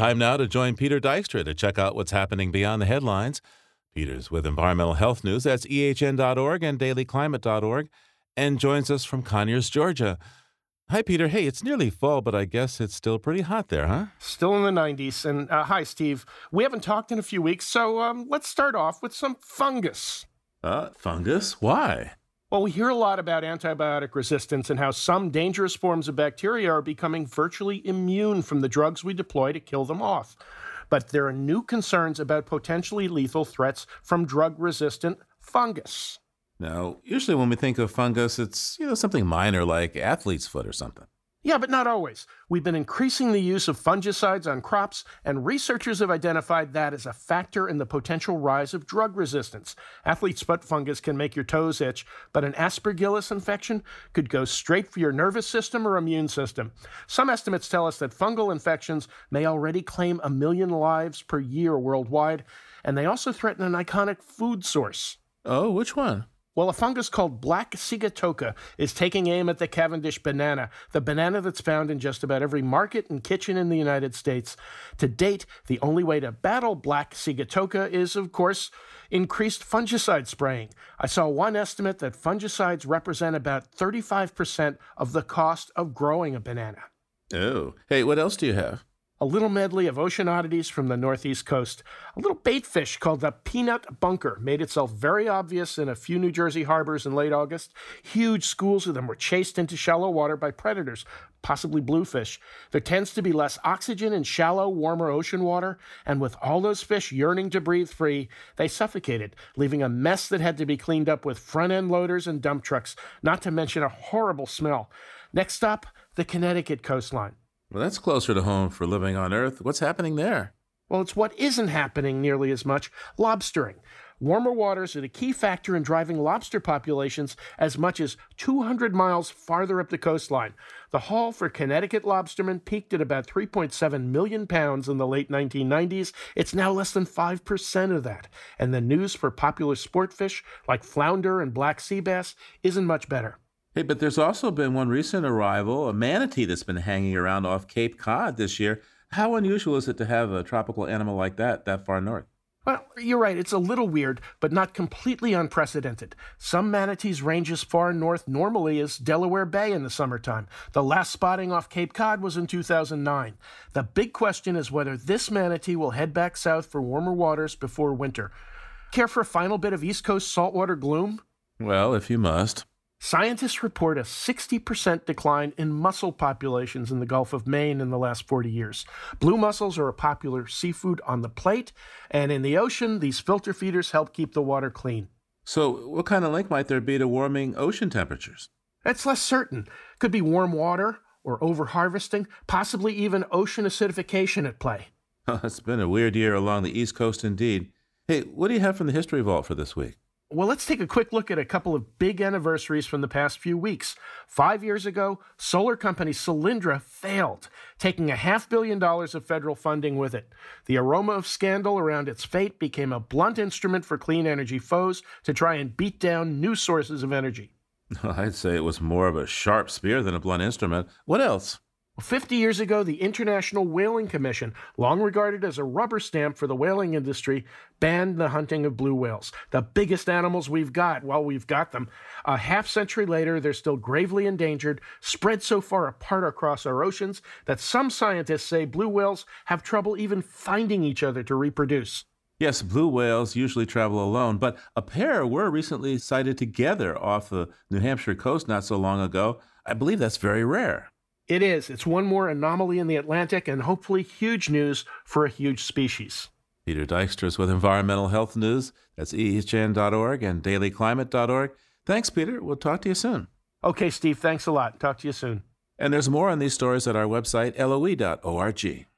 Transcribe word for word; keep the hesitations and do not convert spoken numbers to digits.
Time now to join Peter Dykstra to check out what's happening beyond the headlines. Peter's with Environmental Health News. That's E H N dot org and daily climate dot org, and joins us from Conyers, Georgia. Hi, Peter. Hey, it's nearly fall, but I guess it's still pretty hot there, huh? Still in the nineties. And uh, hi, Steve. We haven't talked in a few weeks, so um, let's start off with some fungus. Uh, fungus? Why? Well, we hear a lot about antibiotic resistance and how some dangerous forms of bacteria are becoming virtually immune from the drugs we deploy to kill them off. But there are new concerns about potentially lethal threats from drug-resistant fungus. Now, usually when we think of fungus, it's, you know, something minor like athlete's foot or something. Yeah, but not always. We've been increasing the use of fungicides on crops, and researchers have identified that as a factor in the potential rise of drug resistance. Athlete's foot fungus can make your toes itch, but an Aspergillus infection could go straight for your nervous system or immune system. Some estimates tell us that fungal infections may already claim a million lives per year worldwide, and they also threaten an iconic food source. Oh, which one? Well, a fungus called black sigatoka is taking aim at the Cavendish banana, the banana that's found in just about every market and kitchen in the United States. To date, the only way to battle black sigatoka is, of course, increased fungicide spraying. I saw one estimate that fungicides represent about thirty-five percent of the cost of growing a banana. Oh. Hey, what else do you have? A little medley of ocean oddities from the northeast coast. A little bait fish called the peanut bunker made itself very obvious in a few New Jersey harbors in late August. Huge schools of them were chased into shallow water by predators, possibly bluefish. There tends to be less oxygen in shallow, warmer ocean water, and with all those fish yearning to breathe free, they suffocated, leaving a mess that had to be cleaned up with front-end loaders and dump trucks, not to mention a horrible smell. Next stop, the Connecticut coastline. Well, that's closer to home for living on Earth. What's happening there? Well, it's what isn't happening nearly as much, lobstering. Warmer waters are the key factor in driving lobster populations as much as two hundred miles farther up the coastline. The haul for Connecticut lobstermen peaked at about three point seven million pounds in the late nineteen nineties. It's now less than five percent of that. And the news for popular sport fish like flounder and black sea bass isn't much better. Hey, but there's also been one recent arrival, a manatee that's been hanging around off Cape Cod this year. How unusual is it to have a tropical animal like that that far north? Well, you're right. It's a little weird, but not completely unprecedented. Some manatees range as far north normally as Delaware Bay in the summertime. The last spotting off Cape Cod was in two thousand nine. The big question is whether this manatee will head back south for warmer waters before winter. Care for a final bit of East Coast saltwater gloom? Well, if you must. Scientists report a sixty percent decline in mussel populations in the Gulf of Maine in the last forty years. Blue mussels are a popular seafood on the plate, and in the ocean, these filter feeders help keep the water clean. So what kind of link might there be to warming ocean temperatures? That's less certain. Could be warm water or overharvesting, possibly even ocean acidification at play. It's been a weird year along the East Coast indeed. Hey, what do you have from the History Vault for this week? Well, let's take a quick look at a couple of big anniversaries from the past few weeks. Five years ago, solar company Solyndra failed, taking a half billion dollars of federal funding with it. The aroma of scandal around its fate became a blunt instrument for clean energy foes to try and beat down new sources of energy. I'd say it was more of a sharp spear than a blunt instrument. What else? Fifty years ago, the International Whaling Commission, long regarded as a rubber stamp for the whaling industry, banned the hunting of blue whales, the biggest animals we've got while we've got them. A half century later, they're still gravely endangered, spread so far apart across our oceans that some scientists say blue whales have trouble even finding each other to reproduce. Yes, blue whales usually travel alone, but a pair were recently sighted together off the New Hampshire coast not so long ago. I believe that's very rare. It is. It's one more anomaly in the Atlantic and hopefully huge news for a huge species. Peter Dykstra with Environmental Health News. That's E H N dot org and daily climate dot org. Thanks, Peter. We'll talk to you soon. Okay, Steve. Thanks a lot. Talk to you soon. And there's more on these stories at our website, L O E dot org.